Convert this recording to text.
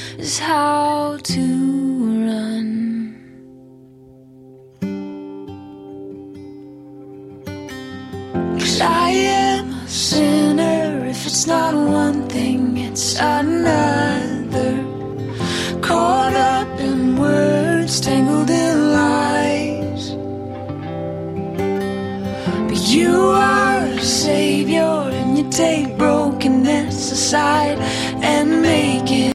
is how to run. 'Cause I am a sinner. If it's not one thing, it's another. Caught up in words, tangled in lies. But you are a savior, and you take brokenness aside and make it